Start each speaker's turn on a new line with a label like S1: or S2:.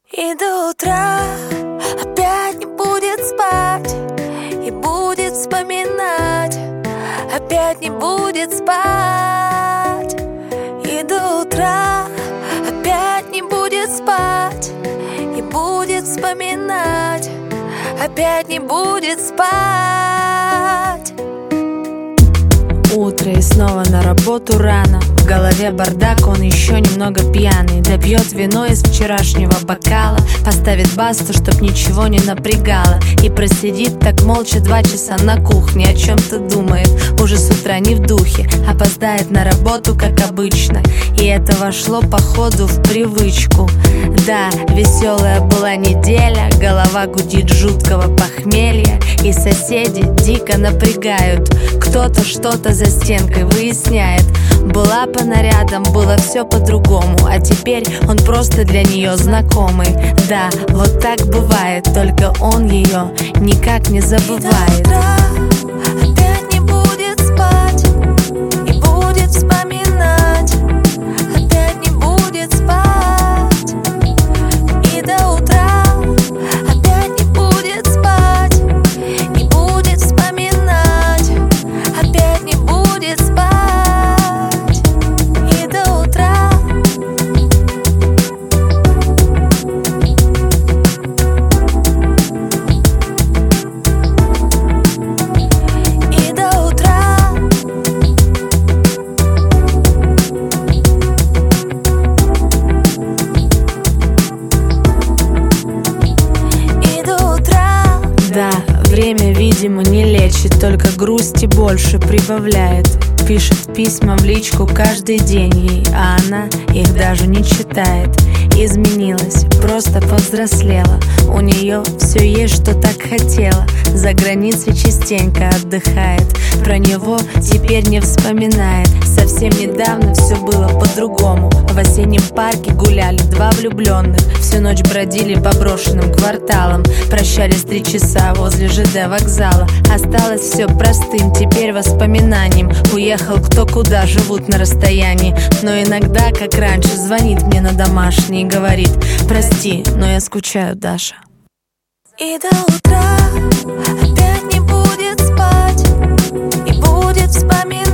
S1: И до утра опять не будет спать, и будет вспоминать, опять не будет спать. И до утра опять не будет спать, и будет вспоминать, опять не будет спать.
S2: Утро и снова на работу рано. В голове бардак, он еще немного пьяный. Допьет вино из вчерашнего бокала, поставит басту, чтоб ничего не напрягало, и просидит так молча 2 часа на кухне. О чем-то думает, уже с утра не в духе. Опоздает на работу, как обычно, и это вошло походу в привычку. Да, веселая была неделя, голова гудит жуткого похмелья, и соседи дико напрягают. Кто-то что-то за стенкой выясняет. Была по нарядам, было все по-другому, а теперь он просто для нее знакомый. Да, вот так бывает, только он ее никак не забывает.
S1: Опять не будет спать, и будет вспоминать, опять не будет спать. И до утра опять не будет спать, и будет вспоминать, опять не будет спать. И до утра. И до утра. И до утра.
S2: Да, время, видимо, не лечит, только грусти больше прибавляет. Пишет письма в личку каждый день ей, а она их даже не читает. Изменилась, просто повзрослела, у нее все есть, что так хотела. За границей частенько отдыхает, про него теперь не вспоминает. Совсем недавно все было по-другому. В осеннем парке гуляли 2 влюбленных, всю ночь бродили по брошенным кварталам, прощались 3 часа возле ЖД вокзала. Осталось все простым теперь воспоминанием. Уехал кто куда, живут на расстоянии, но иногда, как раньше, звонит мне на домашний и говорит: прости, но я скучаю, Даша.
S1: И до утра опять не будет спать, и будет вспоминать.